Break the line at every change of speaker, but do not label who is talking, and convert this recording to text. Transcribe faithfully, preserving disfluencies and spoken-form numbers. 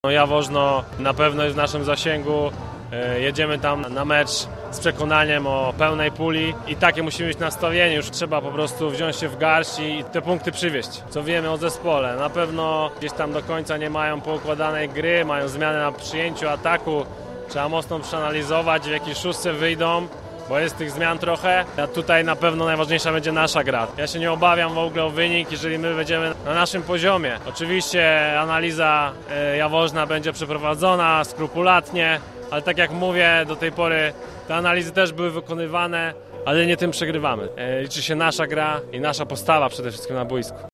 No Jaworzno na pewno jest w naszym zasięgu. Jedziemy tam na mecz z przekonaniem o pełnej puli i takie musimy mieć nastawienie. Już trzeba po prostu wziąć się w garść i te punkty przywieźć. Co wiemy o zespole? Na pewno gdzieś tam do końca nie mają poukładanej gry, mają zmiany na przyjęciu ataku. Trzeba mocno przeanalizować, w jakiej szóstce wyjdą, bo jest tych zmian trochę. A tutaj na pewno najważniejsza będzie nasza gra. Ja się nie obawiam w ogóle o wynik, jeżeli my będziemy na naszym poziomie. Oczywiście analiza Jaworzna będzie przeprowadzona skrupulatnie, ale tak jak mówię, do tej pory te analizy też były wykonywane, ale nie tym przegrywamy. Liczy się nasza gra i nasza postawa przede wszystkim na boisku.